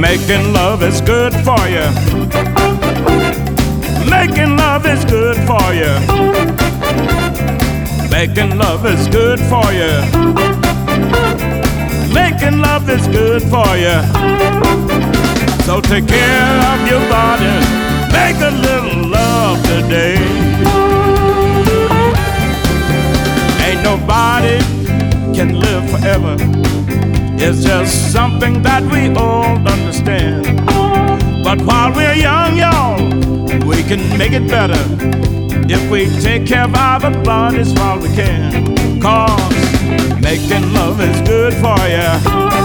Making love is good for you. Making love is good for you. Making love is good for you. Making love is good for you. So take care of your body. Make a little love today. Ain't nobody can live forever. It's just something that we all understand. But while we're young, y'all, we can make it better if we take care of our bodies while we can. 'Cause making love is good for you.